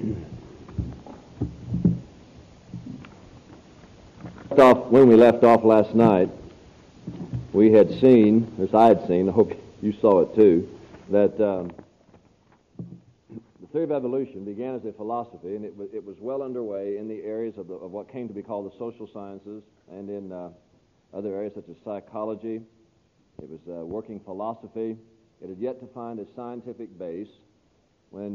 When we left off last night, we had seen, as I had seen, I hope you saw it too, that the theory of evolution began as a philosophy, and it was well underway in the areas of what came to be called the social sciences, and in other areas such as psychology. It was working philosophy. It had yet to find a scientific base when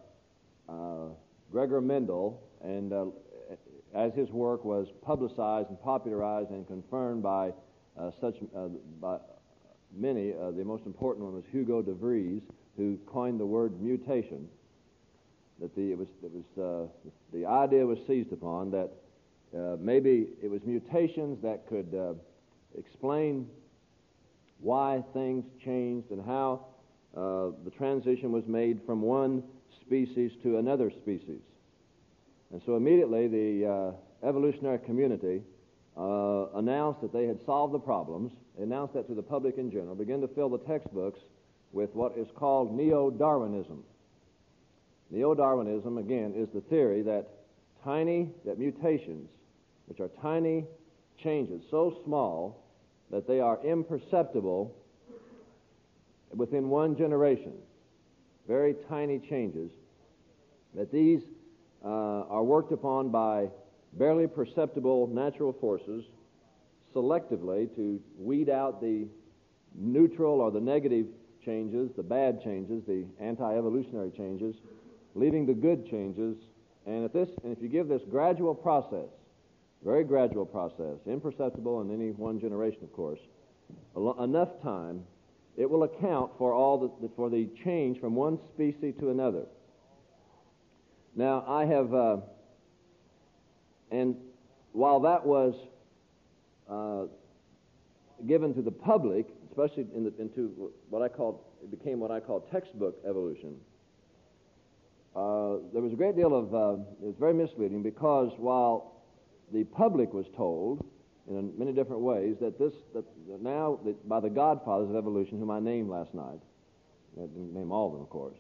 Gregor Mendel, and as his work was publicized and popularized and confirmed by by many, the most important one was Hugo de Vries, who coined the word mutation. That the idea was seized upon that maybe it was mutations that could explain why things changed and how the transition was made from one species to another species. And so immediately the evolutionary community announced that they had solved the problems, announced that to the public in general, began to fill the textbooks with what is called Neo-Darwinism. Neo-Darwinism, again, is the theory that mutations, which are tiny changes, so small that they are imperceptible within one generation, very tiny changes, that these are worked upon by barely perceptible natural forces selectively to weed out the neutral or the negative changes, the bad changes, the anti-evolutionary changes, leaving the good changes. And if you give this gradual process, very gradual process, imperceptible in any one generation, of course, enough time, it will account for for the change from one species to another. Now, I have, and while that was given to the public, especially into it became what I call textbook evolution, there was a great deal of, it was very misleading, because while the public was told in many different ways that by the godfathers of evolution, whom I named last night, I didn't name all of them, of course,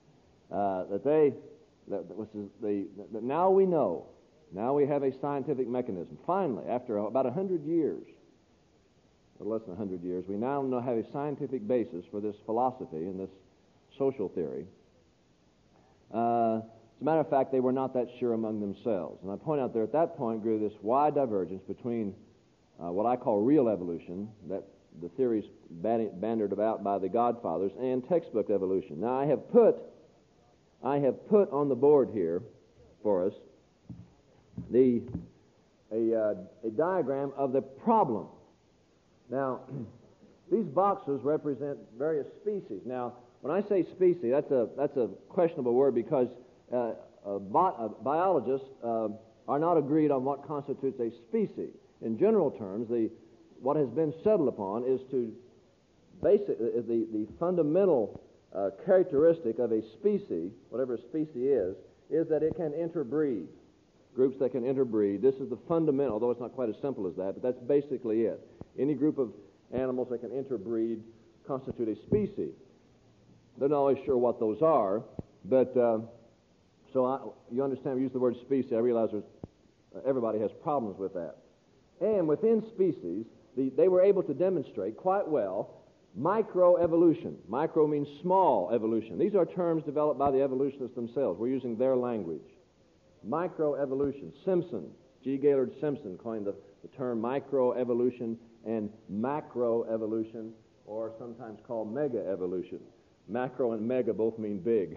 that now we know, now we have a scientific mechanism. Finally, after about 100 years, or less than 100 years, we now have a scientific basis for this philosophy and this social theory. As a matter of fact, they were not that sure among themselves. And I point out there at that point grew this wide divergence between what I call real evolution, that the theories bandied about by the godfathers, and textbook evolution. Now, I have put on the board here for us a diagram of the problem. Now, these boxes represent various species. Now, when I say species, that's a questionable word, because biologists are not agreed on what constitutes a species. In general terms, what has been settled upon is to the fundamental characteristic of a species, whatever a species is that it can interbreed. Groups that can interbreed. This is the fundamental, although it's not quite as simple as that, but that's basically it. Any group of animals that can interbreed constitute a species. They're not always sure what those are, but you understand, we use the word species. I realize everybody has problems with that. And within species, they were able to demonstrate quite well microevolution. Micro means small evolution. These are terms developed by the evolutionists themselves. We're using their language. Microevolution. Simpson, G. Gaylord Simpson, coined the term microevolution and macroevolution, or sometimes called mega-evolution. Macro and mega both mean big.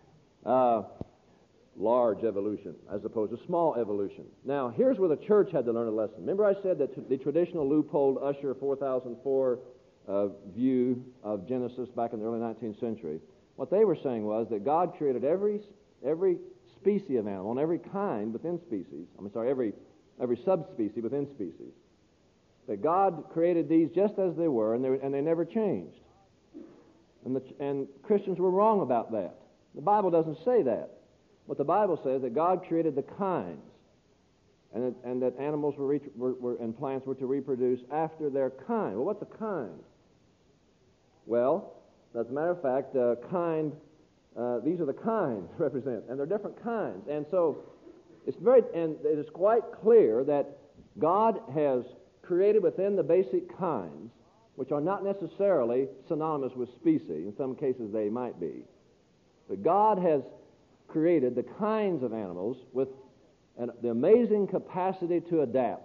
Large evolution as opposed to small evolution. Now, here's where the church had to learn a lesson. Remember I said that the traditional Leupold Usher 4004 view of Genesis back in the early 19th century, what they were saying was that God created every species of animal and every kind within species, every subspecies within species, that God created these just as they were, and they never changed. And Christians were wrong about that. The Bible doesn't say that. What the Bible says is that God created the kinds, and that animals and plants were to reproduce after their kind. Well, what's a kind? Well, as a matter of fact, kind these are the kinds represent, and they're different kinds. And so and it is quite clear that God has created within the basic kinds, which are not necessarily synonymous with species. In some cases they might be. But God has created the kinds of animals with the amazing capacity to adapt.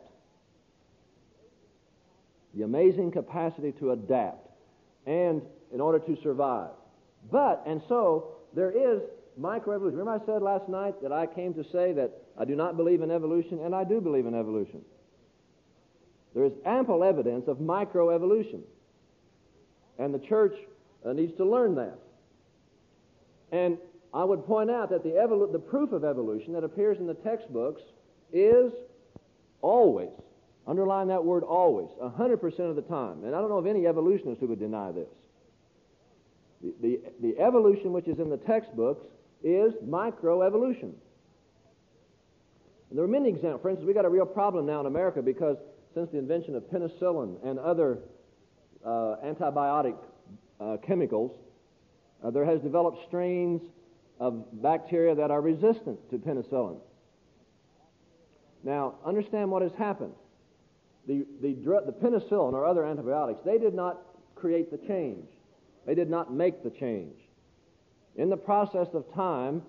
The amazing capacity to adapt, and in order to survive. And so there is microevolution. Remember I said last night that I came to say that I do not believe in evolution, and I do believe in evolution. There is ample evidence of microevolution, and the church needs to learn that. And I would point out that the proof of evolution that appears in the textbooks is always, underline that word always, 100% of the time. And I don't know of any evolutionist who would deny this. The evolution which is in the textbooks is microevolution. And there are many examples. For instance, we've got a real problem now in America because since the invention of penicillin and other antibiotic chemicals, there has developed strains of bacteria that are resistant to penicillin. Now, understand what has happened. The penicillin or other antibiotics, they did not create the change. They did not make the change. In the process of time,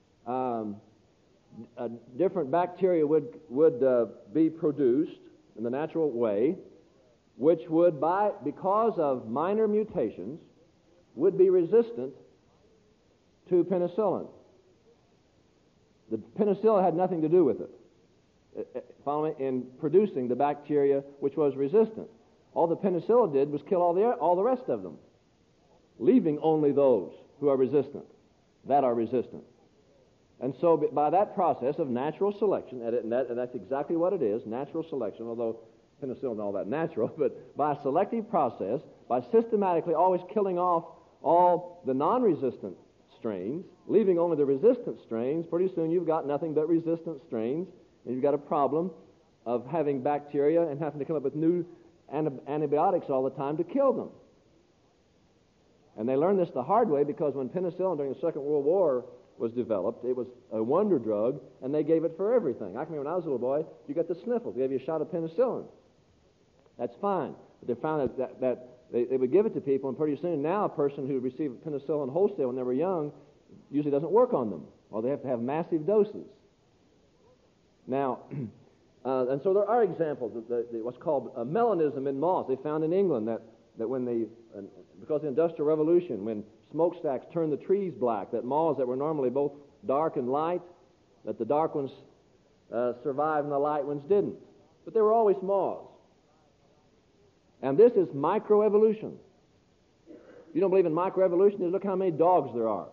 different bacteria would be produced in the natural way, which would, because of minor mutations, would be resistant to penicillin. The penicillin had nothing to do with it, follow me, in producing the bacteria which was resistant. All the penicillin did was kill all the rest of them, leaving only those who are resistant, that are resistant. And so by that process of natural selection, and that's exactly what it is, natural selection, although penicillin is all that natural, but by a selective process, by systematically always killing off all the non-resistant strains, leaving only the resistant strains, pretty soon you've got nothing but resistant strains, and you've got a problem of having bacteria and having to come up with new antibiotics all the time to kill them. And they learned this the hard way because when penicillin during the Second World War was developed, it was a wonder drug, and they gave it for everything. I can remember when I was a little boy, you got the sniffles. They gave you a shot of penicillin. That's fine. But they found that they would give it to people, and pretty soon now a person who received penicillin wholesale when they were young usually doesn't work on them, or they have to have massive doses. Now, and so there are examples of what's called melanism in moths. They found in England that because of the Industrial Revolution, when smokestacks turned the trees black, that moths that were normally both dark and light, that the dark ones survived and the light ones didn't. But they were always moths. And this is microevolution. If you don't believe in microevolution, just look how many dogs there are.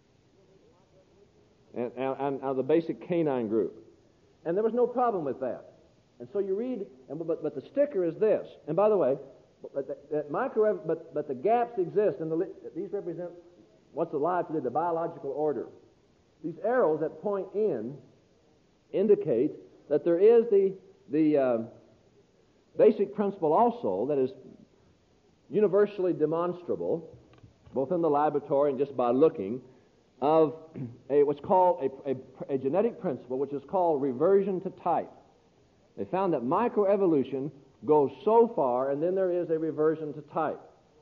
And the basic canine group. And there was no problem with that. And so you read, but the sticker is this. And by the way, but the gaps exist, and these represent what's alive today, the biological order. These arrows that point in indicate that there is the basic principle also that is universally demonstrable, both in the laboratory and just by looking, of what's called a genetic principle, which is called reversion to type. They found that microevolution goes so far, and then there is a reversion to type.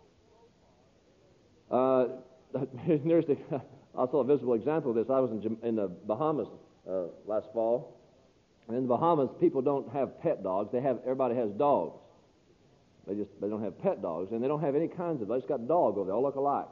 There's also a visible example of this. I was in the Bahamas last fall. And in the Bahamas, people don't have pet dogs. Everybody has dogs. They don't have pet dogs, and they don't have any kinds of. They just got dogs over there, all look alike.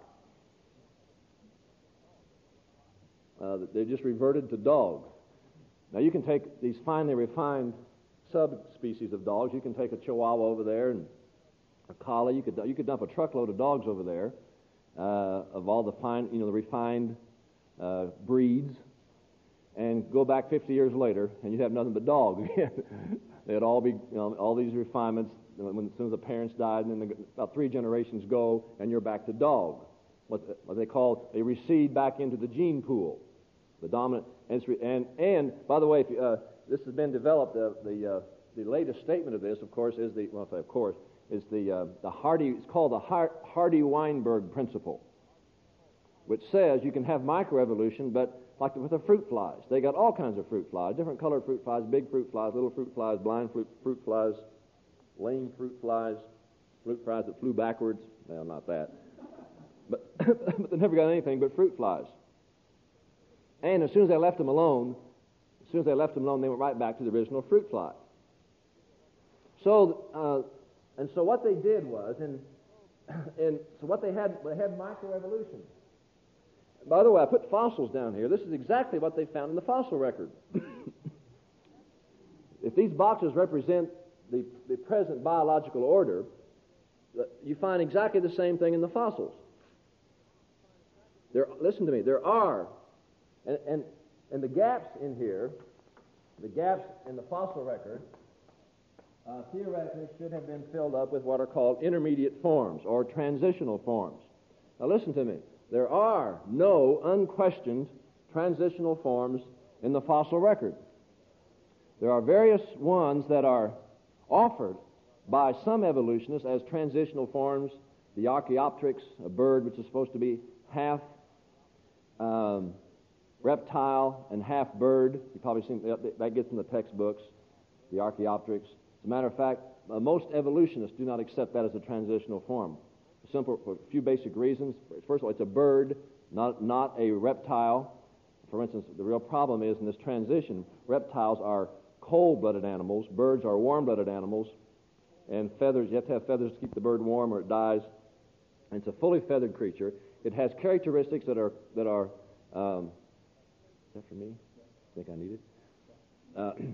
They're just reverted to dog. Now you can take these finely refined subspecies of dogs. You can take a Chihuahua over there and a Collie. You could dump a truckload of dogs over there of all the fine, the refined breeds, and go back 50 years later, and you'd have nothing but dogs again. They'd all be, all these refinements. As soon as the parents died, and then about 3 generations go, and you're back to dog. What they call, they recede back into the gene pool, the dominant. And by the way, if this has been developed. The latest statement of this, of course, is the Hardy. It's called the Hardy-Weinberg principle. which says you can have microevolution, but like with the fruit flies. They got all kinds of fruit flies, different colored fruit flies, big fruit flies, little fruit flies, blind fruit flies, lame fruit flies that flew backwards. Well, not that. But, but they never got anything but fruit flies. And as soon as they left them alone, they went right back to the original fruit fly. So, and so what they did was, so what they had microevolution. By the way, I put fossils down here. This is exactly what they found in the fossil record. If these boxes represent the present biological order, you find exactly the same thing in the fossils. Listen to me. There are, and the gaps in here, the gaps in the fossil record, theoretically should have been filled up with what are called intermediate forms or transitional forms. Now listen to me. There are no unquestioned transitional forms in the fossil record. There are various ones that are offered by some evolutionists as transitional forms. The Archaeopteryx, a bird which is supposed to be half reptile and half bird. You've probably seen that gets in the textbooks, the Archaeopteryx. As a matter of fact, most evolutionists do not accept that as a transitional form. For a few basic reasons. First of all, it's a bird, not a reptile. For instance, the real problem is in this transition, reptiles are cold-blooded animals, birds are warm-blooded animals, and feathers, you have to have feathers to keep the bird warm or it dies. And it's a fully feathered creature. It has characteristics that are is that for me? I think I need it.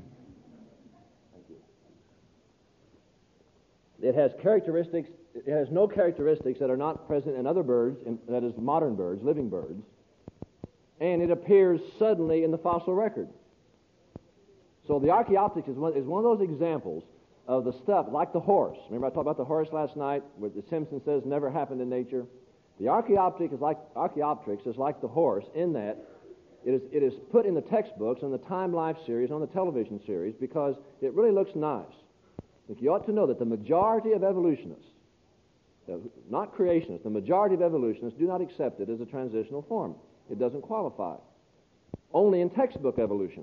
It has characteristics. It has no characteristics that are not present in other birds, that is, modern birds, living birds, and it appears suddenly in the fossil record. So the Archaeopteryx is one of those examples of the stuff, like the horse. Remember I talked about the horse last night, where the Simpson says never happened in nature? The Archaeopteryx is like the horse in that it is put in the textbooks, on the Time Life series, on the television series, because it really looks nice. I think you ought to know that the majority of evolutionists, not creationists, the majority of evolutionists do not accept it as a transitional form. It doesn't qualify. Only in textbook evolution.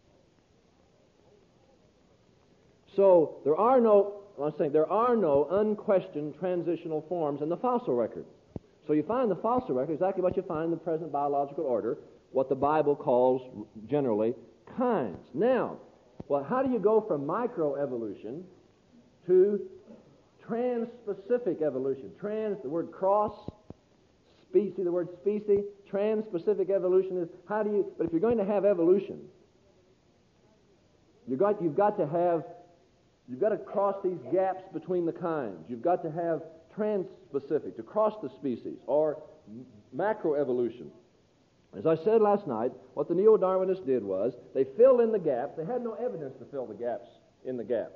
So there are no unquestioned transitional forms in the fossil record. So you find the fossil record exactly what you find in the present biological order, what the Bible calls generally kinds. Now, well, how do you go from microevolution to trans-specific evolution? The word cross, species, the word species, trans-specific evolution is but if you're going to have evolution, you've got to cross these gaps between the kinds. You've got to have trans-specific, to cross the species, or macroevolution. As I said last night, what the neo-Darwinists did was they filled in the gaps. They had no evidence to fill the gaps in the gaps.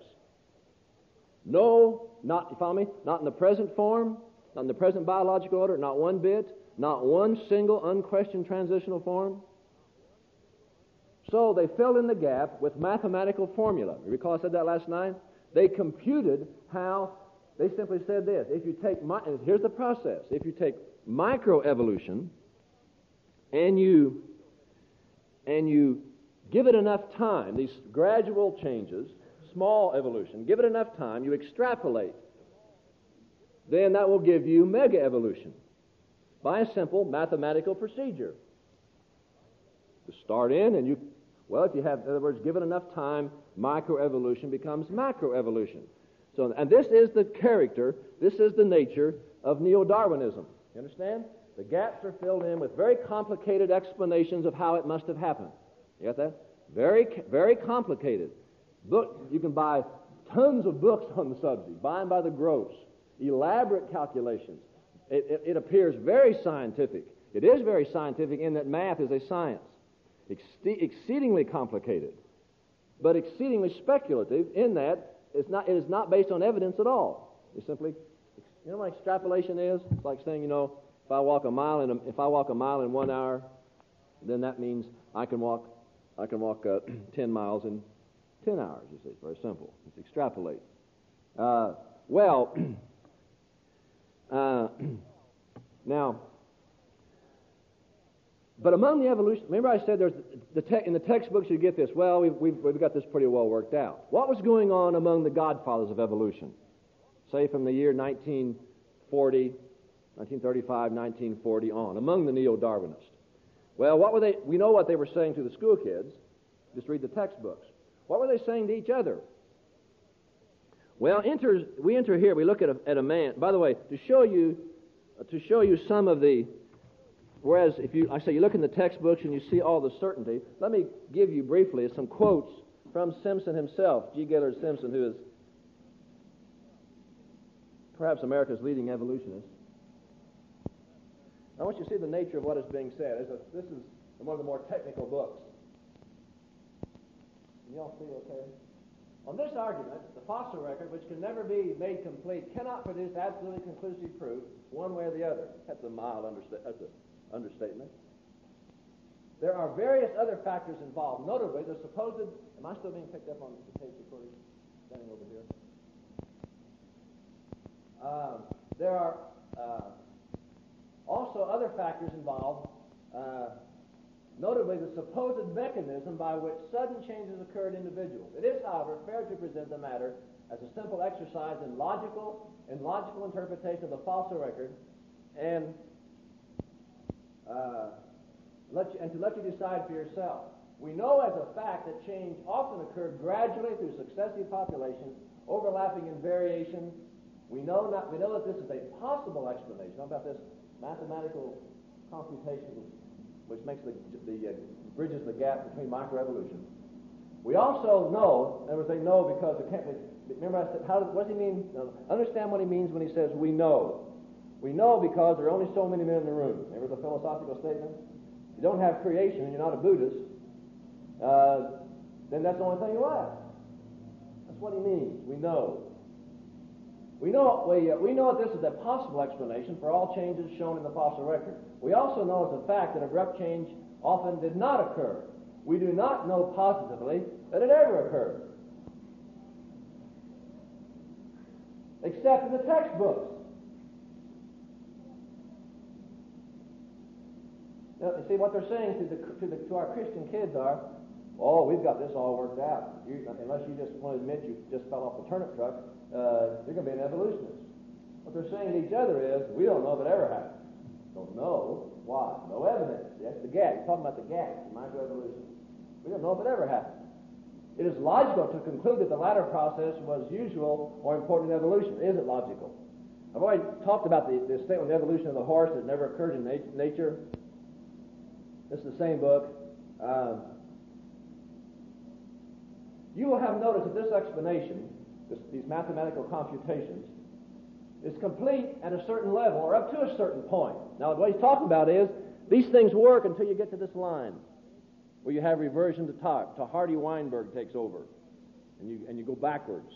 No, you follow me? Not in the present form, not in the present biological order, not one bit, not one single unquestioned transitional form. So they filled in the gap with mathematical formula. You recall I said that last night? They computed how, they simply said this, here's the process. If you take microevolution and you give it enough time, these gradual changes, small evolution, give it enough time, you extrapolate, then that will give you mega evolution by a simple mathematical procedure. You start in and if you have, in other words, given enough time, microevolution becomes macroevolution. So, and this is the character, this is the nature of neo-Darwinism. You understand? The gaps are filled in with very complicated explanations of how it must have happened. You got that? Very, very complicated. You can buy tons of books on the subject, buy them by the gross. Elaborate calculations. It appears very scientific. It is very scientific in that math is a science. Exceedingly complicated, but exceedingly speculative in that it is not based on evidence at all. It's simply, you know what extrapolation is? It's like saying, if I walk a mile in 1 hour, then that means I can walk 10 miles in 10 hours. You see, it's very simple. It's extrapolate. Now, But among the evolution, remember I said in the textbooks you get this, well, we've got this pretty well worked out. What was going on among the godfathers of evolution? Say from the year 1940, 1935, 1940 on, among the neo-Darwinists. Well, what were they? We know what they were saying to the school kids. Just read the textbooks. What were they saying to each other? Well, we enter here. We look at a man. By the way, to show you some of the. Whereas if you look in the textbooks and you see all the certainty, let me give you briefly some quotes from Simpson himself, G. Gaylord Simpson, who is perhaps America's leading evolutionist. I want you to see the nature of what is being said. This is one of the more technical books. Can you all see okay? On this argument, the fossil record, which can never be made complete, cannot produce absolutely conclusive proof one way or the other. That's a mild understatement. There are various other factors involved, notably the supposed... Am I still being picked up on the tape recording? Standing over here. There are also other factors involved, notably the supposed mechanism by which sudden changes occur in individuals. It is, however, fair to present the matter as a simple exercise in logical interpretation of the fossil record, and to let you decide for yourself. We know as a fact that change often occurred gradually through successive populations, overlapping in variation. We know that this is a possible explanation. How about this mathematical computation, which makes bridges the gap between microevolution. We also know, and they know because it can't. Remember, I said, what does he mean? Understand what he means when he says we know. We know because there are only so many men in the room. Remember the philosophical statement? If you don't have creation and you're not a Buddhist, then that's the only thing you have. That's what he means. We know. We know that this is a possible explanation for all changes shown in the fossil record. We also know as a fact that abrupt change often did not occur. We do not know positively that it ever occurred, except in the textbooks. Now, you see, what they're saying to our Christian kids are, oh, we've got this all worked out. Unless you just want to admit you just fell off the turnip truck, you're going to be an evolutionist. What they're saying to each other is, we don't know if it ever happened. Don't know. Why? No evidence. That's the gap. You're talking about the gap in microevolution. We don't know if it ever happened. It is logical to conclude that the latter process was usual or important in evolution. Is it logical? I've already talked about the statement of the evolution of the horse that never occurred in nature. This is the same book. You will have noticed that this explanation, these mathematical computations, is complete at a certain level or up to a certain point. Now, what he's talking about is these things work until you get to this line where you have reversion to type, to Hardy-Weinberg takes over, and you go backwards.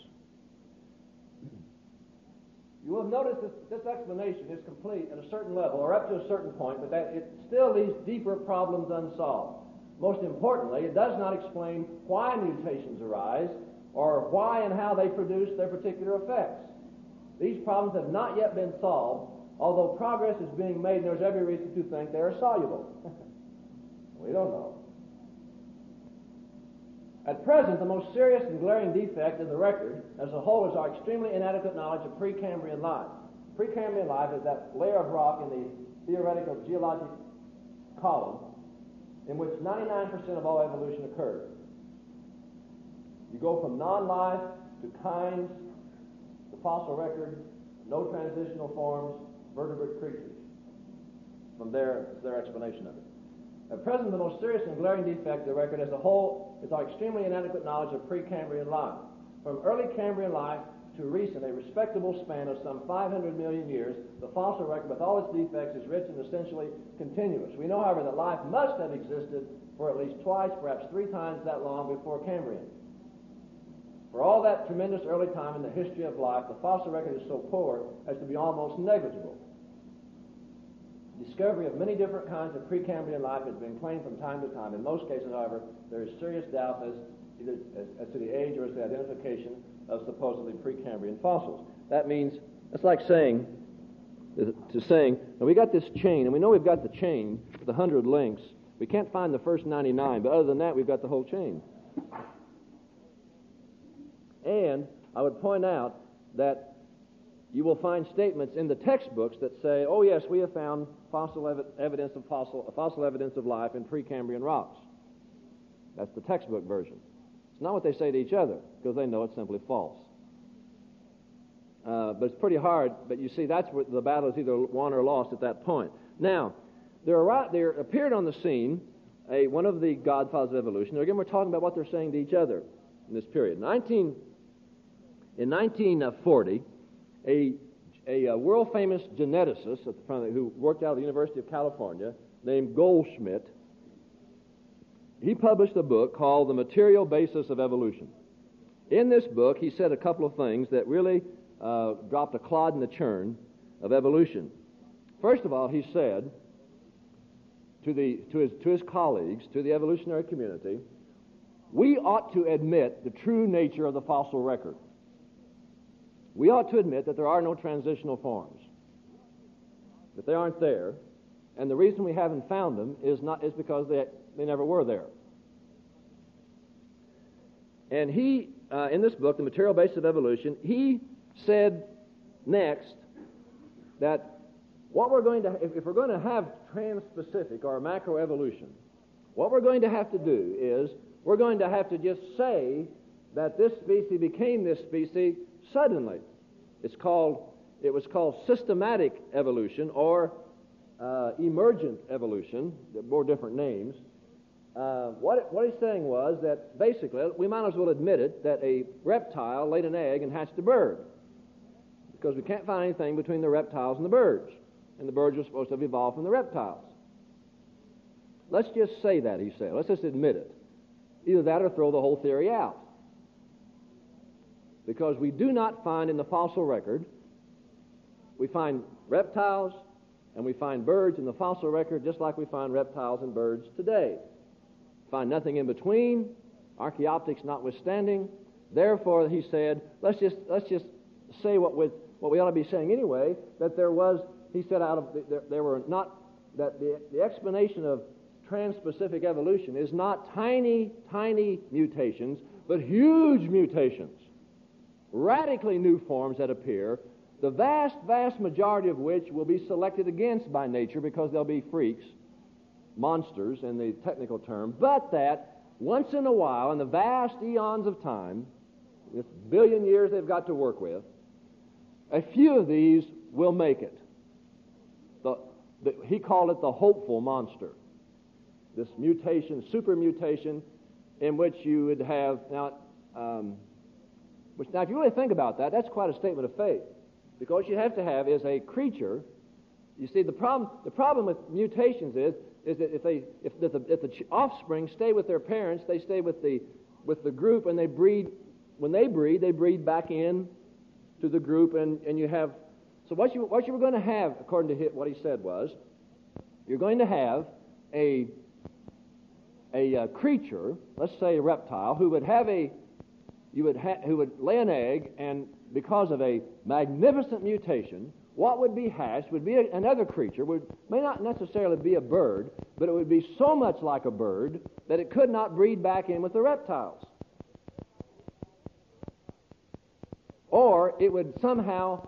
You will notice that this explanation is complete at a certain level or up to a certain point, but that it still leaves deeper problems unsolved. Most importantly, it does not explain why mutations arise or why and how they produce their particular effects. These problems have not yet been solved, although progress is being made and there's every reason to think they are soluble. We don't know. At present, the most serious and glaring defect in the record as a whole is our extremely inadequate knowledge of Precambrian life. Precambrian life is that layer of rock in the theoretical geologic column in which 99% of all evolution occurred. You go from non-life to kinds, the fossil record, no transitional forms, vertebrate creatures. From there, it's their explanation of it. At present, the most serious and glaring defect of the record as a whole is our extremely inadequate knowledge of Precambrian life. From early Cambrian life to recent, a respectable span of some 500 million years, the fossil record, with all its defects, is rich and essentially continuous. We know, however, that life must have existed for at least twice, perhaps 3 times that long before Cambrian. For all that tremendous early time in the history of life, the fossil record is so poor as to be almost negligible. Discovery of many different kinds of Precambrian life has been claimed from time to time. In most cases, however, there is serious doubt as to the age or as the identification of supposedly Precambrian fossils. That means, it's like saying, now we got this chain, and we know we've got the chain the 100 links. We can't find the first 99, but other than that, we've got the whole chain. And I would point out that you will find statements in the textbooks that say, oh yes, we have found fossil evidence of life in Precambrian rocks. That's the textbook version. It's not what they say to each other, because they know it's simply false. But it's pretty hard, but you see, that's where the battle is either won or lost at that point. Now, there appeared on the scene one of the godfathers of evolution. Again, we're talking about what they're saying to each other in this period. In 1940, a world-famous geneticist who worked out at the University of California named Goldschmidt, he published a book called The Material Basis of Evolution. In this book, he said a couple of things that really dropped a clod in the churn of evolution. First of all, he said to his colleagues, to the evolutionary community, we ought to admit the true nature of the fossil record. We ought to admit that there are no transitional forms, that they aren't there, and the reason we haven't found them is because they never were there. And he, in this book, The Material Basis of Evolution, he said next that what we're going to, if we're going to have trans-specific or macroevolution, what we're going to have to do is we're going to have to just say that this species became this species suddenly. It was called systematic evolution or emergent evolution, more different names. What he's saying was that basically we might as well admit it that a reptile laid an egg and hatched a bird, because we can't find anything between the reptiles and the birds, and the birds are supposed to have evolved from the reptiles. Let's just say that, he said. Let's just admit it. Either that or throw the whole theory out. Because we do not find in the fossil record, we find reptiles and we find birds in the fossil record just like we find reptiles and birds today. Find nothing in between, archaeoptics notwithstanding. Therefore, he said, let's just say what we ought to be saying anyway, that there was, he said, there were not, that the explanation of trans-specific evolution is not tiny mutations, but huge mutations, radically new forms that appear, the vast majority of which will be selected against by nature because they'll be freaks, monsters in the technical term, but that once in a while, in the vast eons of time, this billion years they've got to work with, a few of these will make it. He called it the hopeful monster. This mutation, super mutation, in which you would have, now if you really think about that, that's quite a statement of faith. Because what you have to have is a creature. You see, the problem with mutations is that if the offspring stay with their parents, they stay with the group, and they breed. When they breed back in to the group, and you have. So what you were going to have, according to what he said, was you're going to have a creature, let's say a reptile, who would lay an egg, and because of a magnificent mutation, what would be hatched would be another creature, may not necessarily be a bird, but it would be so much like a bird that it could not breed back in with the reptiles. Or it would somehow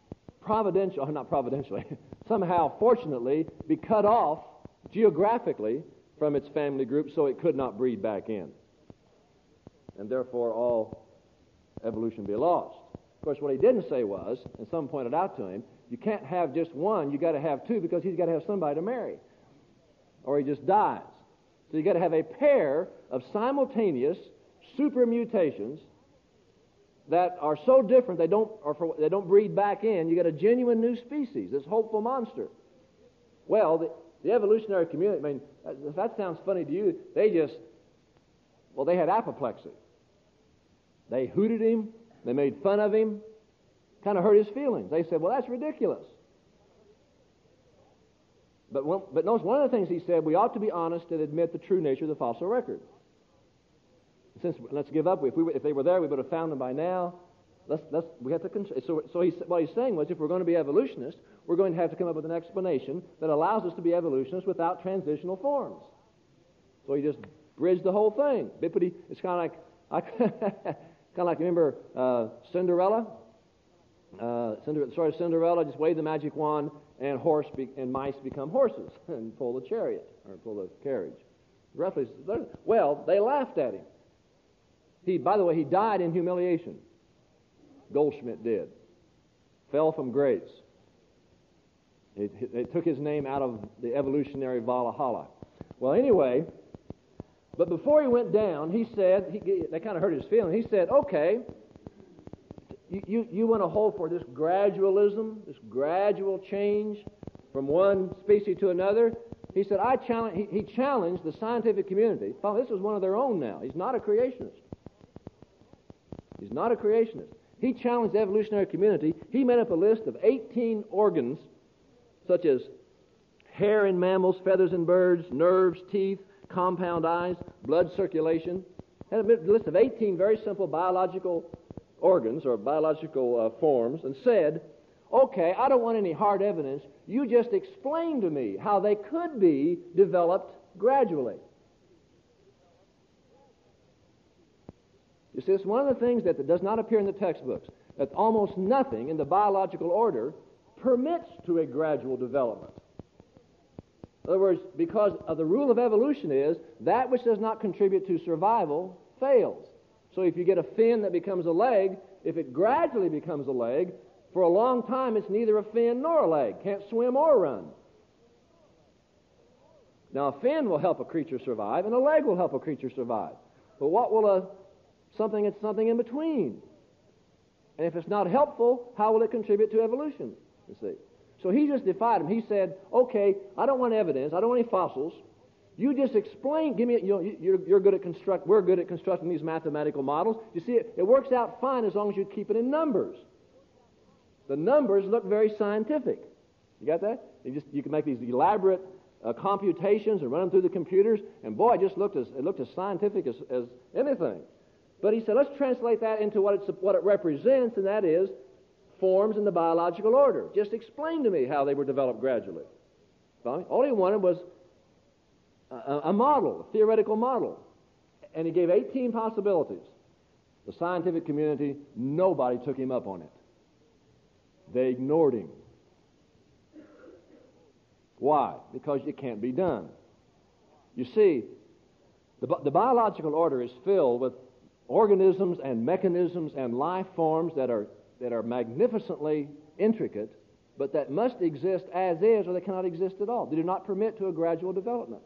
somehow fortunately be cut off geographically from its family group so it could not breed back in. And therefore all evolution be lost. Of course, what he didn't say was, and someone pointed out to him, you can't have just one, you got to have two, because he's got to have somebody to marry, or he just dies. So you got to have a pair of simultaneous super mutations that are so different they don't breed back in. You got a genuine new species, this hopeful monster. Well, the evolutionary community, I mean, if that sounds funny to you, they had apoplexy. They hooted him. They made fun of him. Kind of hurt his feelings. They said, well, that's ridiculous. But notice one of the things he said, we ought to be honest and admit the true nature of the fossil record. Let's give up. If they were there, we would have found them by now. We have to. What he's saying was, if we're going to be evolutionists, we're going to have to come up with an explanation that allows us to be evolutionists without transitional forms. So he just bridged the whole thing. Bippity. It's kind of like remember Cinderella. Cinderella just waved the magic wand, and mice become horses and pull the chariot or pull the carriage. Roughly, well, they laughed at him. By the way, he died in humiliation. Goldschmidt did. Fell from grace. It took his name out of the evolutionary Valhalla. Well, anyway, but before he went down, he said, they kind of hurt his feelings. He said, okay, you want to hold for this gradualism, this gradual change from one species to another? He said, he challenged the scientific community. This was one of their own now. He's not a creationist. He's not a creationist. He challenged the evolutionary community. He made up a list of 18 organs, such as hair in mammals, feathers in birds, nerves, teeth, compound eyes, blood circulation. Had a list of 18 very simple biological organs or biological forms, and said, okay, I don't want any hard evidence. You just explain to me how they could be developed gradually. You see, it's one of the things that does not appear in the textbooks, that almost nothing in the biological order permits to a gradual development. In other words, because of the rule of evolution is, that which does not contribute to survival fails. So if you get a fin that becomes a leg, if it gradually becomes a leg, for a long time it's neither a fin nor a leg, can't swim or run. Now a fin will help a creature survive, and a leg will help a creature survive. But what will something in between? And if it's not helpful, how will it contribute to evolution? You see. So he just defied him. He said, okay, I don't want evidence, I don't want any fossils. You just explain, give me, we're good at constructing these mathematical models. You see, it works out fine as long as you keep it in numbers. The numbers look very scientific. You got that? You can make these elaborate computations and run them through the computers, and boy, it looked as scientific as anything. But he said, let's translate that into what it represents, and that is forms in the biological order. Just explain to me how they were developed gradually. All he wanted was a model, a theoretical model. And he gave 18 possibilities. The scientific community, nobody took him up on it. They ignored him. Why? Because it can't be done. You see, the biological order is filled with organisms and mechanisms and life forms that are magnificently intricate, but that must exist as is, or they cannot exist at all. They do not permit to a gradual development.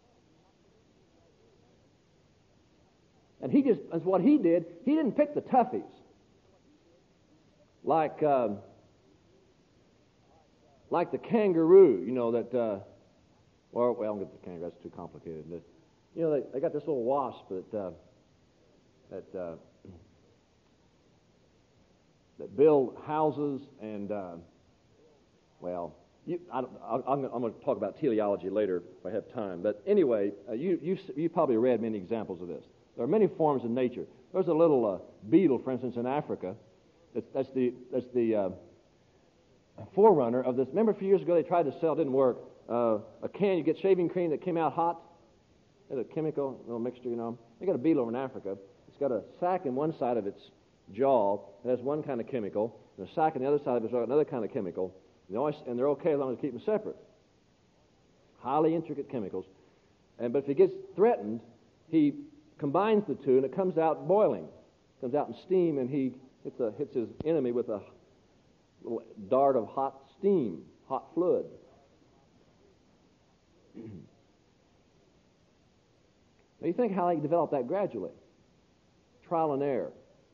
And that's what he did. He didn't pick the toughies, like the kangaroo. I don't get the kangaroo. That's too complicated. But, they got this little wasp that build houses, and I'm going to talk about teleology later if I have time. But anyway, you probably read many examples of this. There are many forms in nature. There's a little beetle, for instance, in Africa. That's the forerunner of this. Remember, a few years ago they tried to sell, it didn't work. A can, you get shaving cream that came out hot. It's a chemical, little mixture, They got a beetle over in Africa. It's got a sac in one side of its jaw that has one kind of chemical, and a sac on the other side of it's another kind of chemical. And they're okay as long as you keep them separate. Highly intricate chemicals. But if he gets threatened, he combines the two, and it comes out boiling. It comes out in steam, and he hits his enemy with a little dart of hot steam, hot fluid. Now you think how he developed that gradually. Trial and error.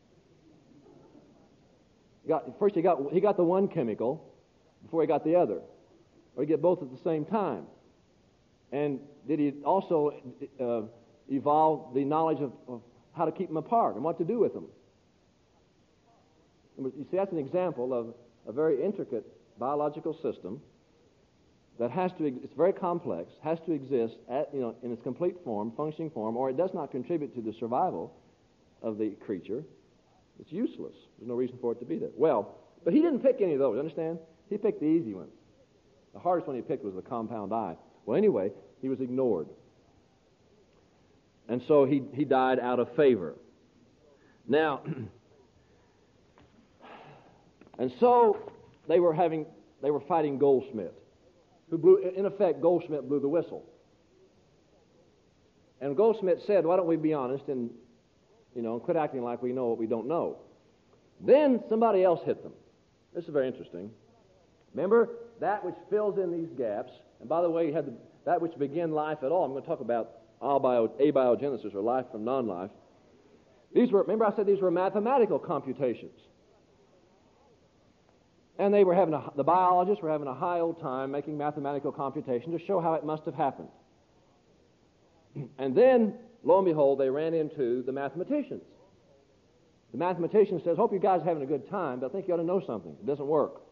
First he got the one chemical before he got the other. Or he get both at the same time. And did he also evolve the knowledge of how to keep them apart and what to do with them? You see, that's an example of a very intricate biological system that it's very complex, has to exist in its complete form, functioning form, or it does not contribute to the survival of the creature. It's useless. There's no reason for it to be there. Well, but he didn't pick any of those, understand? He picked the easy ones. The hardest one he picked was the compound I. Well, anyway, he was ignored. And so he died out of favor. Now, and so they were fighting Goldschmidt, who blew, in effect, Goldschmidt blew the whistle. And Goldschmidt said, why don't we be honest and quit acting like we know what we don't know. Then somebody else hit them. This is very interesting. Remember, that which fills in these gaps, and by the way, you had that which began life at all. I'm going to talk about abiogenesis, or life from non-life. Remember I said these were mathematical computations. And they were the biologists were having a high old time making mathematical computations to show how it must have happened. And then, lo and behold, they ran into the mathematicians. The mathematician says, hope you guys are having a good time, but I think you ought to know something. It doesn't work.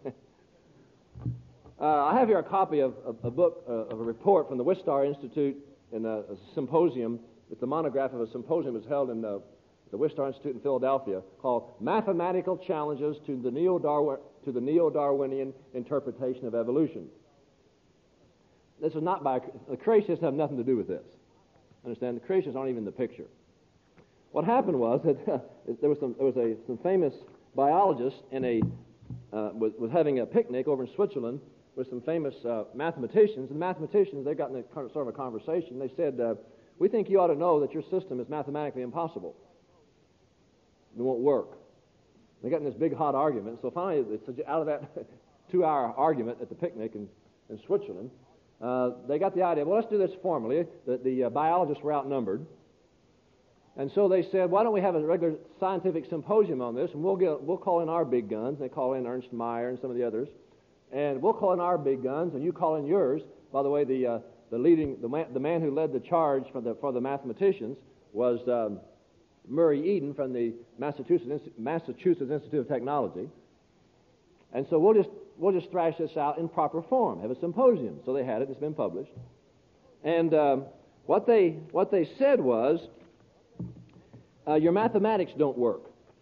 I have here a copy of a book, of a report from the Wistar Institute in a symposium. It's a monograph of a symposium that was held in the Wistar Institute in Philadelphia called Mathematical Challenges to the Neo-Darwinian Interpretation of Evolution. This is not by... The creationists have nothing to do with this. Understand? The creationists aren't even in the picture. What happened was that there was some famous biologist was having a picnic over in Switzerland with some famous mathematicians. And the mathematicians, they got in sort of a conversation. They said, we think you ought to know that your system is mathematically impossible. It won't work. They got in this big hot argument. So finally, out of that 2-hour argument at the picnic in Switzerland, they got the idea, well, let's do this formally. The biologists were outnumbered. And so they said, why don't we have a regular scientific symposium on this, and we'll call in our big guns. They call in Ernst Mayr and some of the others. And we'll call in our big guns, and you call in yours. By the way, the man who led the charge for the mathematicians was Murray Eden from the Massachusetts Institute of Technology. And so we'll just thrash this out in proper form, have a symposium. So they had it. It's been published. And what they said was, your mathematics don't work.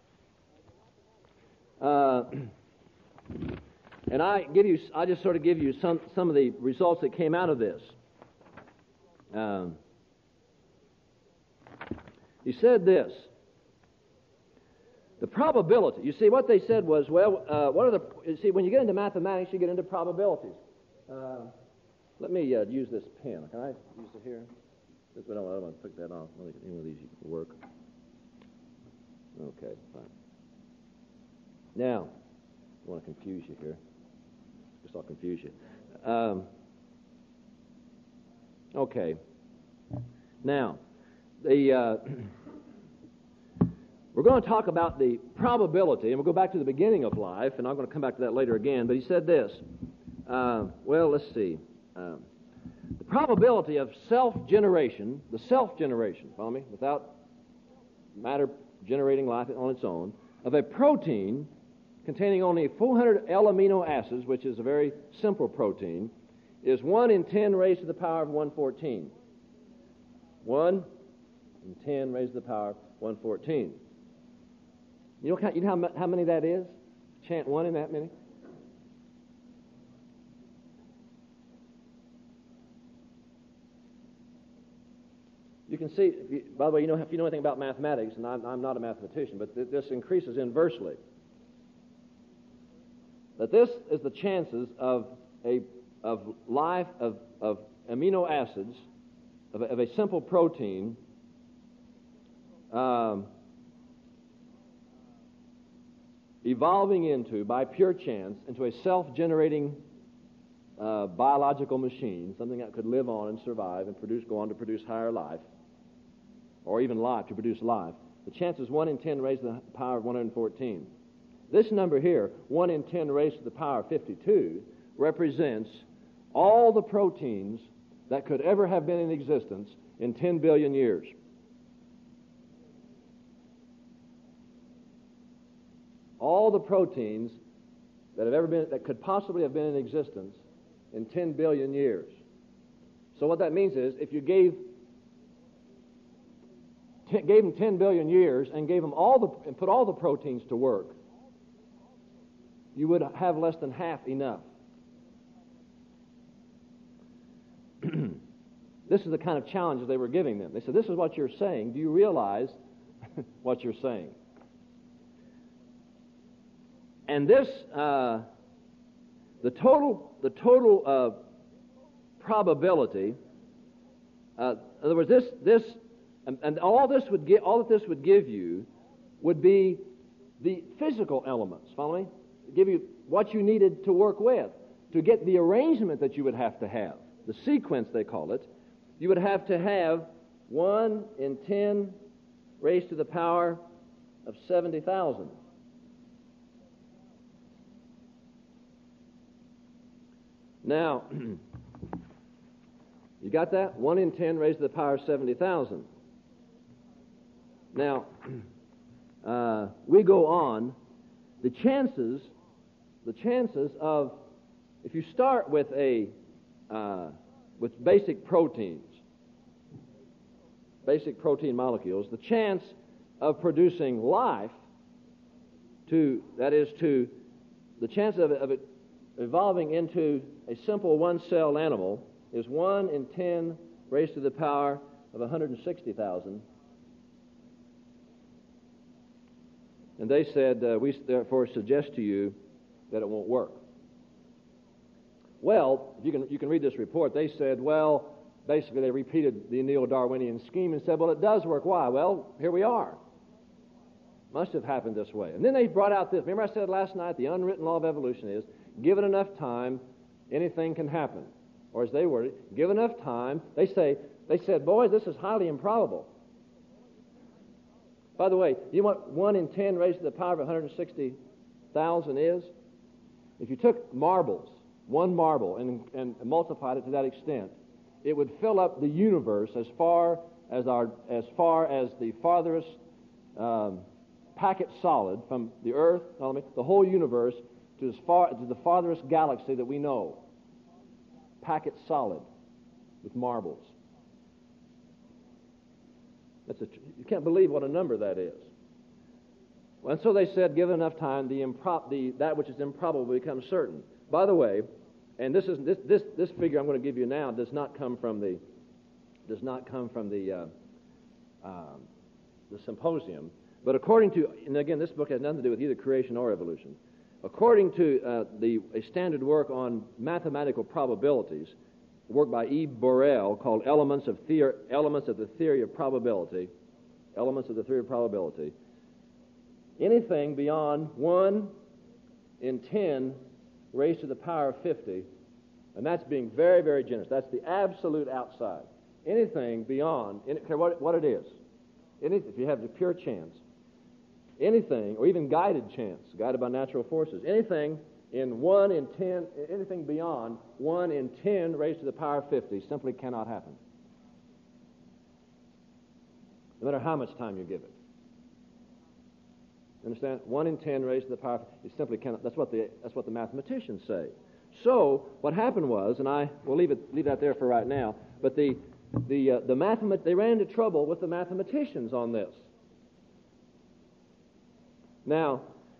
And I just sort of give you some of the results that came out of this. He said this. The probability. You see, what they said was, when you get into mathematics, you get into probabilities. Let me use this pen. Can I use it here? I don't want to pick that off. Any one of these will work. Okay, fine. Now, I want to confuse you here. Just I'll confuse you. Okay. Now, we're going to talk about the probability, and we'll go back to the beginning of life, and I'm going to come back to that later again, but he said this. Let's see. The probability of self-generation, follow me, without matter generating life on its own, of a protein containing only 400 L-amino acids, which is a very simple protein, is 1 in 10 raised to the power of 114. 1 in 10 raised to the power of 114. You know how many that is? Chant 1 in that many? You can see, by the way, if you know anything about mathematics, and I'm not a mathematician, but this increases inversely. That this is the chances of life of amino acids of a simple protein evolving into, by pure chance, into a self-generating biological machine, something that could live on and survive and go on to produce higher life, or even life, to produce life. The chance is 1 in 10 raised to the power of 114. This number here, 1 in 10 raised to the power of 52, represents all the proteins that could ever have been in existence in 10 billion years. All the proteins that could possibly have been in existence in 10 billion years. So what that means is, if you gave gave them 10 billion years and gave them and put all the proteins to work, you would have less than half enough. This is the kind of challenges they were giving them. They said, this is what you're saying. Do you realize what you're saying? And this, the total probability, in other words, and all that this would give you would be the physical elements. Follow me? Give you what you needed to work with. To get the arrangement that you would have to have, the sequence they call it, you would have to have 1 in 10 raised to the power of 70,000. Now, you got that? 1 in 10 raised to the power of 70,000. Now, we go on. The chances of, if you start with with basic proteins, basic protein molecules, the chance of producing life, the chance of it evolving into a simple one-celled animal is 1 in 10 raised to the power of 160,000. And they said, we therefore suggest to you that it won't work. Well, you can read this report. They said, well, basically they repeated the neo-Darwinian scheme and said, well, it does work. Why? Well, here we are. Must have happened this way. And then they brought out this. Remember I said last night, the unwritten law of evolution is, given enough time, anything can happen. Or as they worded it, given enough time, they said, boys, this is highly improbable. By the way, you know what 1 in 10 raised to the power of 160,000 is? If you took marbles, one marble, and multiplied it to that extent, it would fill up the universe as far as the farthest packet solid from the Earth, the whole universe, to the farthest galaxy that we know. Packet solid with marbles. You can't believe what a number that is. Well, and so they said, given enough time, that which is improbable becomes certain. By the way, and this figure I'm going to give you now does not come from the symposium, but according to, and again, this book has nothing to do with either creation or evolution. According to a standard work on mathematical probabilities, a work by E. Borel called Elements of the Theory of Probability, anything beyond 1 in 10 raised to the power of 50, and that's being very, very generous. That's the absolute outside. Anything beyond, care what it is, if you have the pure chance, anything, or even guided chance, guided by natural forces, anything in 1 in 10, anything beyond 1 in 10 raised to the power of 50 simply cannot happen. No matter how much time you give it. Understand? 1 in 10 raised to the power of 50, it simply cannot. That's what the mathematicians say. So what happened was, and I will leave that there for right now, but they ran into trouble with the mathematicians on this. Now,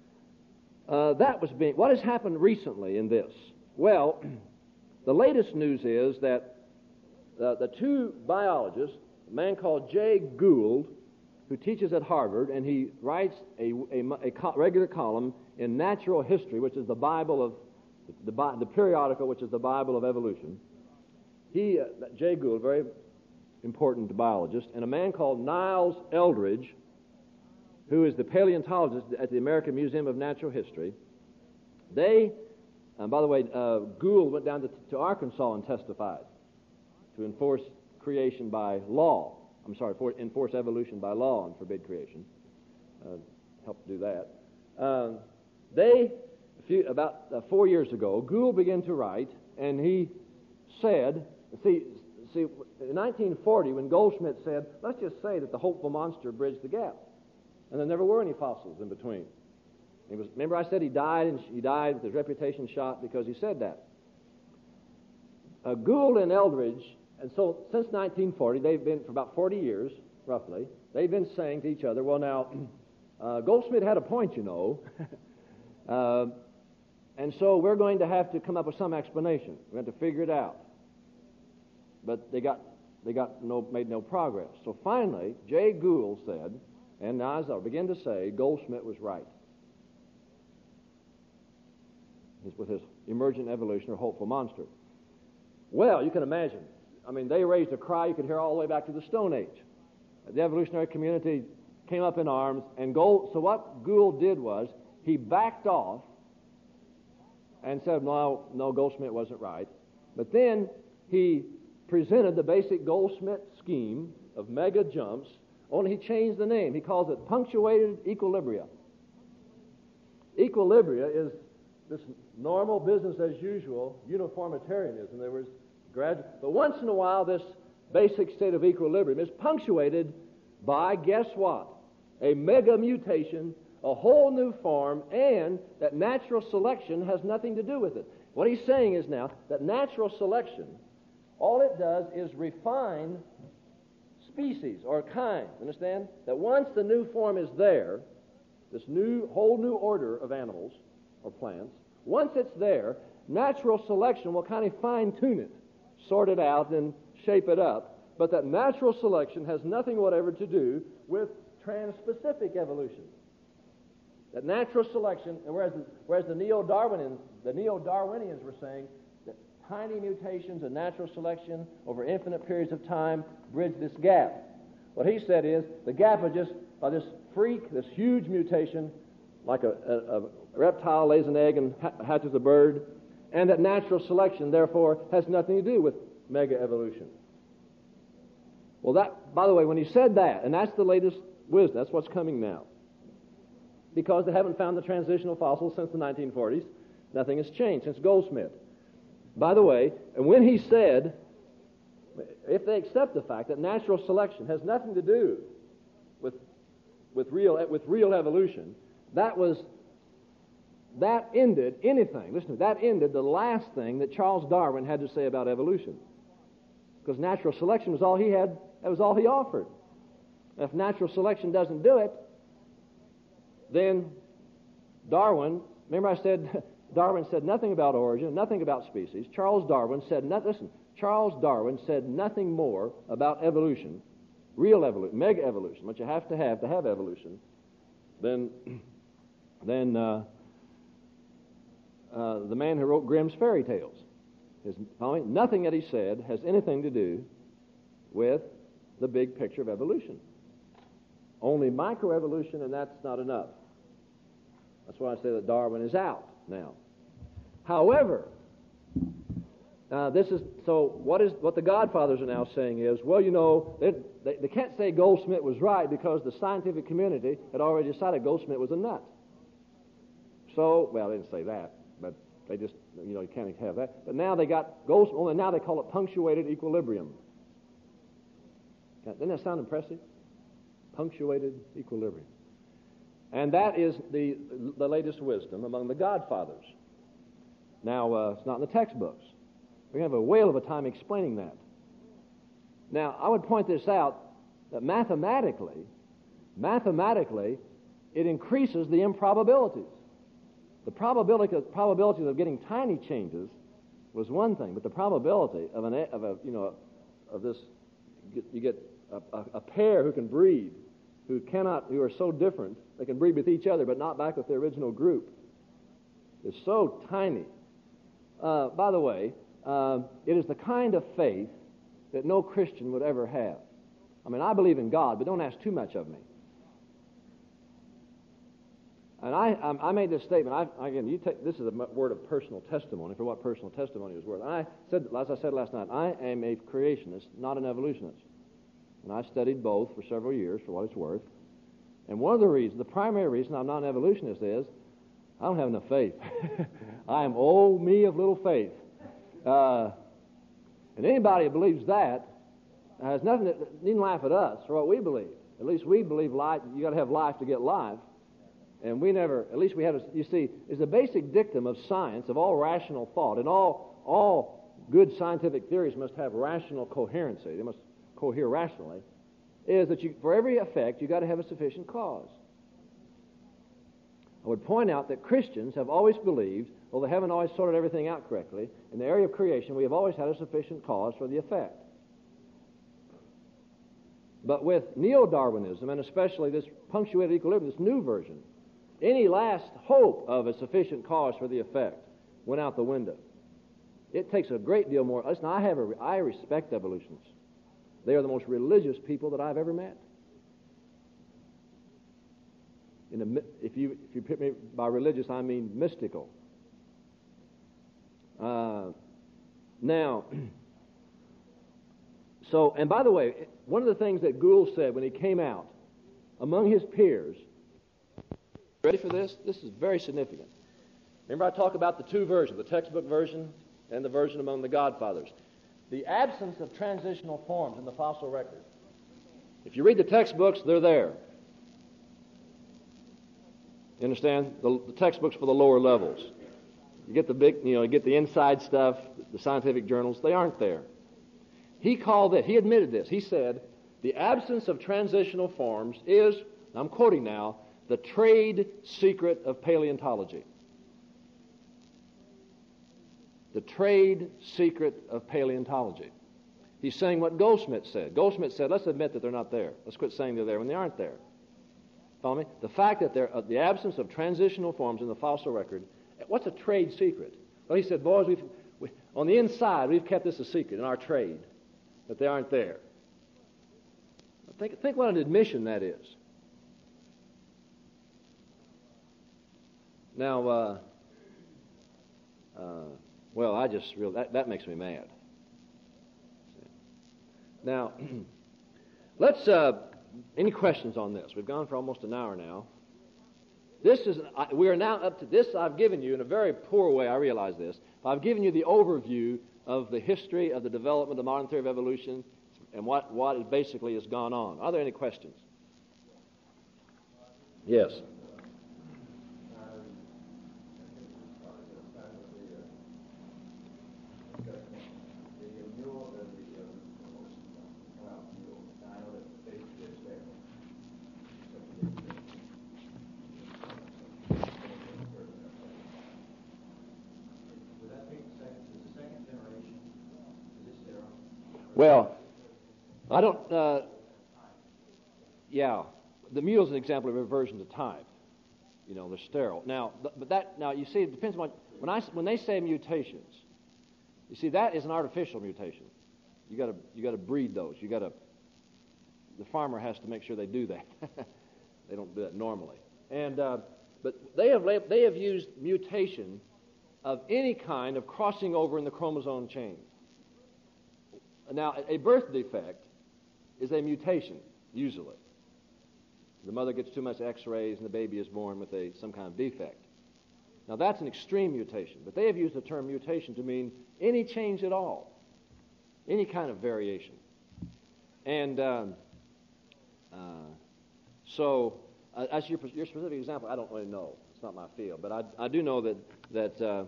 what has happened recently in this? Well, the latest news is that the two biologists, a man called Jay Gould, who teaches at Harvard, and he writes a regular column in Natural History, which is the Bible of the periodical, which is the Bible of evolution. Jay Gould, very important biologist, and a man called Niles Eldredge, who is the paleontologist at the American Museum of Natural History. By the way, Gould went down to Arkansas and testified to enforce creation by law. Enforce evolution by law and forbid creation. Helped do that. About 4 years ago, Gould began to write, and he said, see, in 1940, when Goldschmidt said, let's just say that the hopeful monster bridged the gap, and there never were any fossils in between. Remember I said he died with his reputation shot because he said that. Gould and Eldredge, and so since 1940, they've been, for about 40 years, roughly, they've been saying to each other, well, now, Goldschmidt had a point, you know, and so we're going to have to come up with some explanation. We have to figure it out. But they made no progress. So finally, Jay Gould said, and now as I begin to say, Goldschmidt was right with his emergent evolution or hopeful monster. Well, you can imagine. I mean, they raised a cry you could hear all the way back to the Stone Age. The evolutionary community came up in arms, and so what Gould did was he backed off and said, no, Goldschmidt wasn't right. But then he presented the basic Goldschmidt scheme of mega jumps, only he changed the name. He calls it punctuated equilibria. Equilibria is this normal business as usual uniformitarianism. There was but once in a while this basic state of equilibrium is punctuated by, guess what? A mega mutation, a whole new form, and that natural selection has nothing to do with it. What he's saying is now that natural selection, all it does is refine species or kind. Understand? That once the new form is there, this whole new order of animals or plants, once it's there, natural selection will kind of fine-tune it, sort it out, and shape it up. But that natural selection has nothing whatever to do with trans-specific evolution. That natural selection, and whereas the neo-Darwinians were saying that tiny mutations and natural selection over infinite periods of time bridge this gap. What he said is the gap is just by this freak, this huge mutation, like a reptile lays an egg and hatches a bird, and that natural selection, therefore, has nothing to do with mega evolution. Well, that, by the way, when he said that, and that's the latest wisdom, that's what's coming now, because they haven't found the transitional fossils since the 1940s, nothing has changed since Goldschmidt. By the way, and when he said, if they accept the fact that natural selection has nothing to do with real evolution, that ended anything. Listen, that ended the last thing that Charles Darwin had to say about evolution. Because natural selection was all he had, that was all he offered. And if natural selection doesn't do it, then Darwin, remember I said, Darwin said nothing about origin, nothing about species. Charles Darwin said nothing more about evolution, real evolution, mega evolution, what you have to have evolution, than the man who wrote Grimm's fairy tales. Nothing that he said has anything to do with the big picture of evolution. Only microevolution, and that's not enough. That's why I say that Darwin is out now. However, what the Godfathers are now saying is, well, you know, they can't say Goldschmidt was right because the scientific community had already decided Goldschmidt was a nut. So, well, they didn't say that, but they just, you can't have that. But now they got Goldschmidt, and now they call it punctuated equilibrium. Doesn't that sound impressive? Punctuated equilibrium. And that is the latest wisdom among the Godfathers. Now, it's not in the textbooks. We're going to have a whale of a time explaining that. Now, I would point this out, that mathematically, it increases the improbabilities. The probability of getting tiny changes was one thing, but the probability of this, you get a pair who can breed, who are so different, they can breed with each other, but not back with their original group, is so tiny. By the way, it is the kind of faith that no Christian would ever have. I mean, I believe in God, but don't ask too much of me. And I made this statement. This is a word of personal testimony for what personal testimony is worth. And I said, as I said last night, I am a creationist, not an evolutionist. And I studied both for several years, for what it's worth. And one of the primary reason I'm not an evolutionist is I don't have enough faith. I am me of little faith. And anybody who believes that has nothing to needn't laugh at us for what we believe. At least we believe life. You got to have life to get life, and we never. At least we have. You see, is the basic dictum of science, of all rational thought, and all good scientific theories must have rational coherency. They must cohere rationally. is that for every effect, you've got to have a sufficient cause. I would point out that Christians have always believed, though they haven't always sorted everything out correctly, in the area of creation, we have always had a sufficient cause for the effect. But with neo-Darwinism, and especially this punctuated equilibrium, this new version, any last hope of a sufficient cause for the effect went out the window. It takes a great deal more. Listen, I respect evolutionists. They are the most religious people that I've ever met. If you put me by religious, I mean mystical. Now, so, and by the way, one of the things that Gould said when he came out among his peers, ready for this? This is very significant. Remember I talk about the two versions, the textbook version and the version among the Godfathers. The absence of transitional forms in the fossil record. If you read the textbooks, they're there. You understand? The textbooks for the lower levels. You get the big, you get the inside stuff, the scientific journals, they aren't there. He called it, he admitted this, he said, the absence of transitional forms is, I'm quoting now, the trade secret of paleontology. The trade secret of paleontology. He's saying what Goldsmith said. Goldsmith said, let's admit that they're not there. Let's quit saying they're there when they aren't there. Follow me? The fact that the absence of transitional forms in the fossil record, what's a trade secret? Well, he said, boys, on the inside, we've kept this a secret in our trade, that they aren't there. Think what an admission that is. Now, well, I just really, that makes me mad. Now, let's, any questions on this? We've gone for almost an hour now. We are now up to this I've given you in a very poor way, I realize this. I've given you the overview of the history of the development of the modern theory of evolution and what basically has gone on. Are there any questions? Yes. Well, I don't, yeah, the mule's an example of reversion to type. They're sterile. Now, you see, it depends on when they say mutations, you see, that is an artificial mutation. You got to breed those. The farmer has to make sure they do that. They don't do that normally. And, but they have used mutation of any kind of crossing over in the chromosome chain. Now, a birth defect is a mutation, usually. The mother gets too much X-rays and the baby is born with some kind of defect. Now, that's an extreme mutation, but they have used the term mutation to mean any change at all, any kind of variation. And so, as your specific example, I don't really know. It's not my field, but I do know that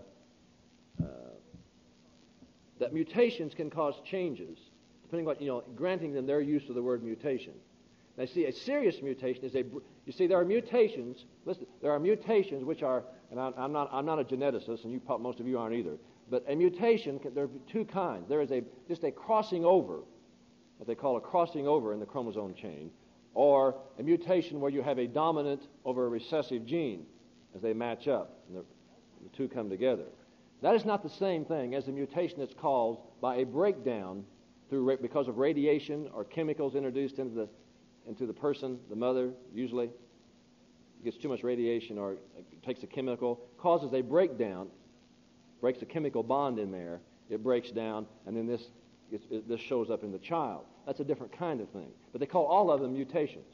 mutations can cause changes, depending on granting them their use of the word mutation. Now, see, a serious mutation is you see, there are mutations. Listen, there are mutations which are, and I'm not a geneticist, and most of you aren't either. But a mutation, there are two kinds. There is just a crossing over, what they call a crossing over in the chromosome chain, or a mutation where you have a dominant over a recessive gene as they match up, and the two come together. That is not the same thing as a mutation that's caused by a breakdown because of radiation or chemicals introduced into the person, the mother, usually. Gets too much radiation or takes a chemical, causes a breakdown, breaks a chemical bond in there, it breaks down, and then this shows up in the child. That's a different kind of thing. But they call all of them mutations.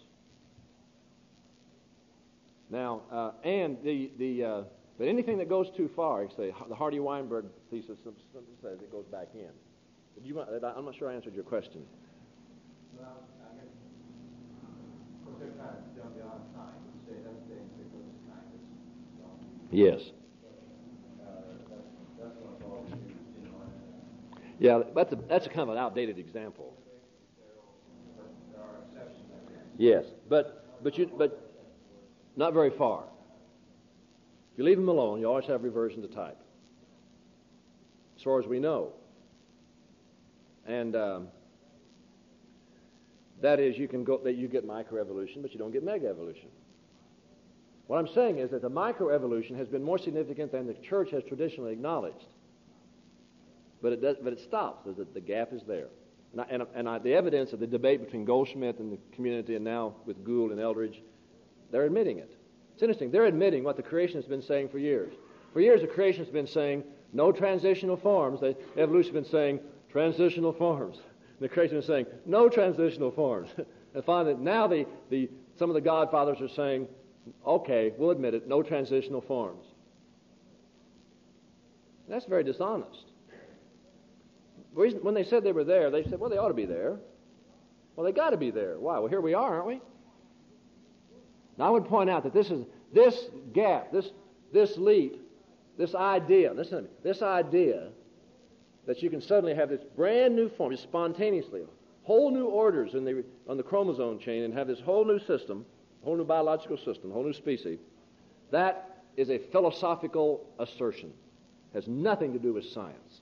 Now, but anything that goes too far, say the Hardy-Weinberg thesis says it goes back in. I'm not sure I answered your question. Well, I guess, of course, they're trying to jump beyond time. Say that's the thing that goes to time. Yes. That's what I've always used, Yeah, that's a kind of an outdated example. There are exceptions. Yes, but not very far. If you leave them alone, you always have reversion to type, as far as we know. And that is, you get microevolution, but you don't get megaevolution. What I'm saying is that the microevolution has been more significant than the church has traditionally acknowledged. But it stops. The gap is there. The evidence of the debate between Goldschmidt and the community, and now with Gould and Eldridge, they're admitting it. It's interesting. They're admitting what the creation has been saying for years. For years, the creation has been saying no transitional forms. The evolution has been saying transitional forms. The creation is saying no transitional forms. And finally, now some of the godfathers are saying, okay, we'll admit it, no transitional forms. That's very dishonest. When they said they were there, they said, well, they ought to be there. Well, they got to be there. Why? Well, here we are, aren't we? Now, I would point out that this gap, this leap, this idea, listen to me, this idea that you can suddenly have this brand new form, just spontaneously, whole new orders on the chromosome chain, and have this whole new system, whole new biological system, whole new species, that is a philosophical assertion. It has nothing to do with science.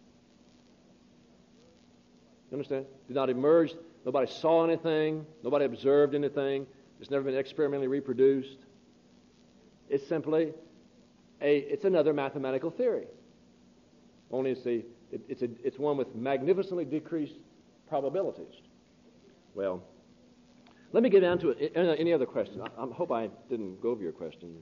You understand? Did not emerge. Nobody saw anything. Nobody observed anything. It's never been experimentally reproduced. It's simply it's another mathematical theory. Only it's one with magnificently decreased probabilities. Well, let me get down to it. Any other questions? I hope I didn't go over your question.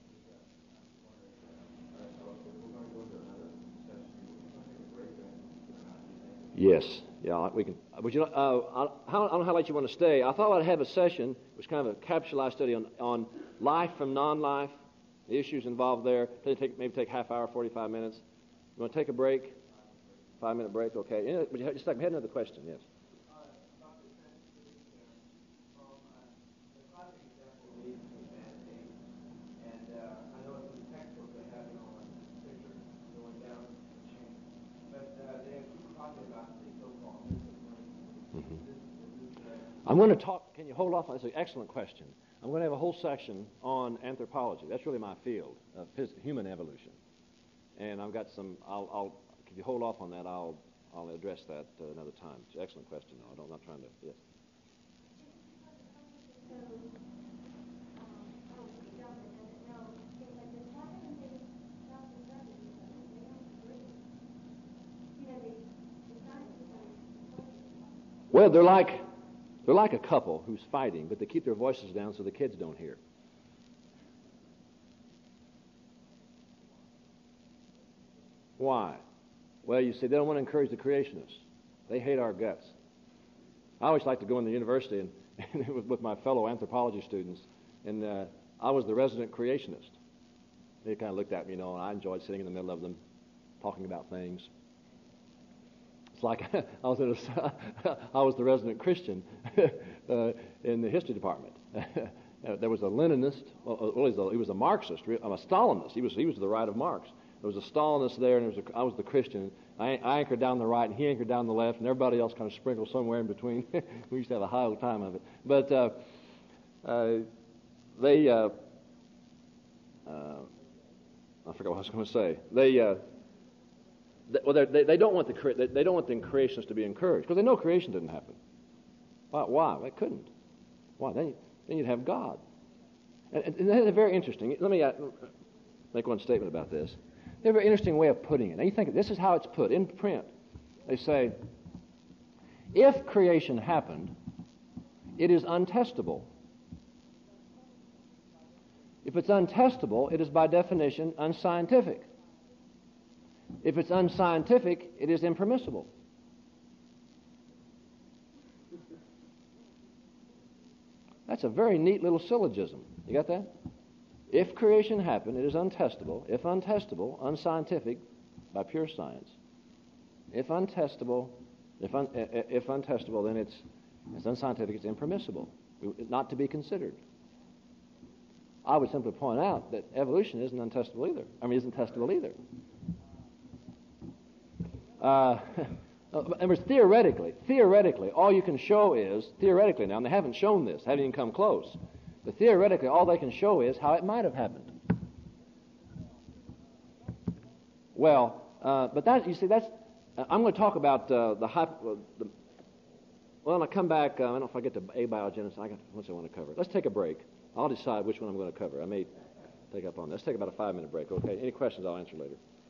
Yes. Yeah, we can. But I don't know how late you want to stay. I thought I'd have a session, which is kind of a capsulized study on life from non-life, the issues involved there. Maybe take half hour, 45 minutes. You want to take a break? 5-minute break, okay. Just like, we had another question, yes. I'm going to talk, can you hold off? That's an excellent question. I'm going to have a whole section on anthropology. That's really my field, human evolution. And I've got if you hold off on that, I'll address that another time. It's an excellent question, though. I'm not trying to, yes. Well, they're like a couple who's fighting, but they keep their voices down so the kids don't hear. Why? Well, you see, they don't want to encourage the creationists. They hate our guts. I always like to go in the university and with my fellow anthropology students, and I was the resident creationist. They kind of looked at me, and I enjoyed sitting in the middle of them, talking about things. It's like I was the resident Christian in the history department. There was a Leninist. He was a Marxist, a Stalinist. He was to the right of Marx. There was a Stalinist there, and I was the Christian. I anchored down the right, and he anchored down the left, and everybody else kind of sprinkled somewhere in between. We used to have a high old time of it. But they, I forgot what I was going to say. They don't want the creationists to be encouraged because they know creation didn't happen. Why? They couldn't. Why? Then you'd have God. And that's very interesting. Let me make one statement about this. They have a very interesting way of putting it. Now you think this is how it's put in print. They say, if creation happened, it is untestable. If it's untestable, it is by definition unscientific. If it's unscientific, it is impermissible. That's a very neat little syllogism. You got that? If creation happened, it is untestable. If untestable, unscientific by pure science. If untestable, then it's unscientific, it's impermissible, not to be considered. I would simply point out that evolution isn't testable either. And it's theoretically, all you can show is, theoretically now, and they haven't shown this, haven't even come close, but theoretically all they can show is how it might have happened. Well, but that, you see, that's, I'm going to talk about well, I come back, I don't know if I get to abiogenesis, what's I want to cover. Let's take a break. I'll decide which one I'm going to cover. I may take up on this. Let's take about a 5-minute break, okay? Any questions I'll answer later.